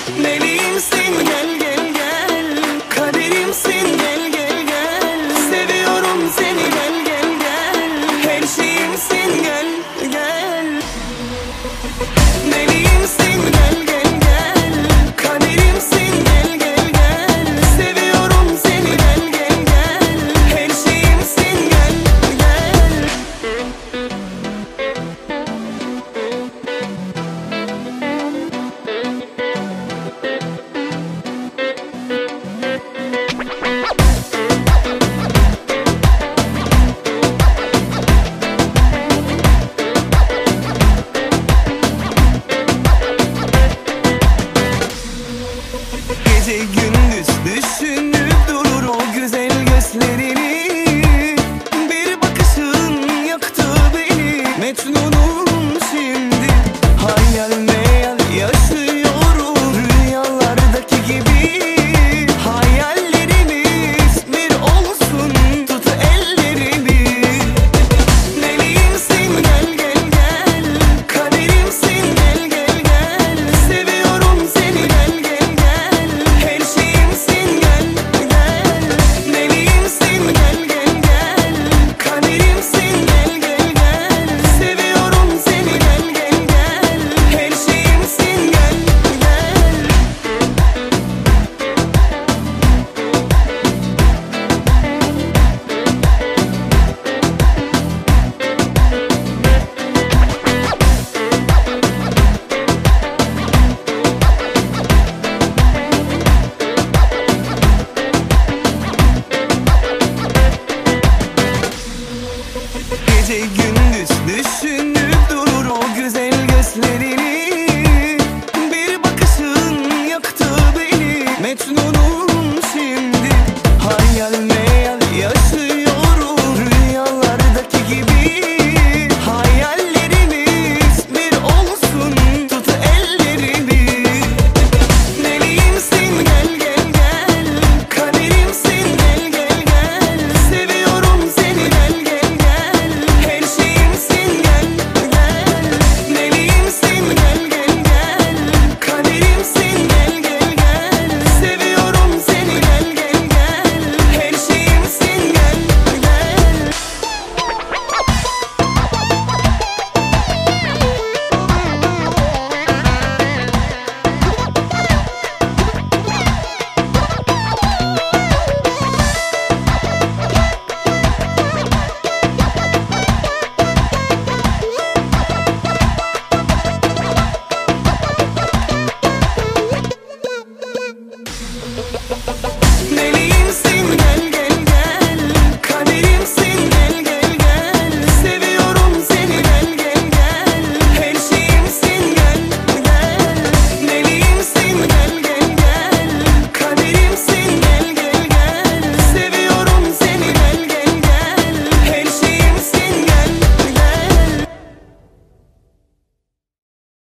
Meleğimsin gel gel gel, kaderimsin gel gel gel. Seviyorum seni gel gel gel, her şeyimsin gel gel. Meleğimsin gel gel gel, kaderimsin gel gel gel. Seviyorum seni gel gel gel, her şeyimsin gel gel. Gece gündüz düşünüp durur o güzel gözlerini. Bir bakışın yaktı beni, Mecnunum şimdi. Hayal meyal yaşıyorum, rüyalardaki gibi. Hayallerimiz bir olsun, tut ellerimi. Meleğimsin gel gel gel, kaderimsin gel gel gel. Seviyorum seni gel gel gel, her şeyimsin gel gel. Meleğimsin gel gel gel, kaderimsin gel gel gel. Seviyorum seni gel gel gel, her şeyimsin gel gel. Gece gündüz düşünüp durur o güzel gözlerini. Bir bakışın yaktı beni, Mecnun.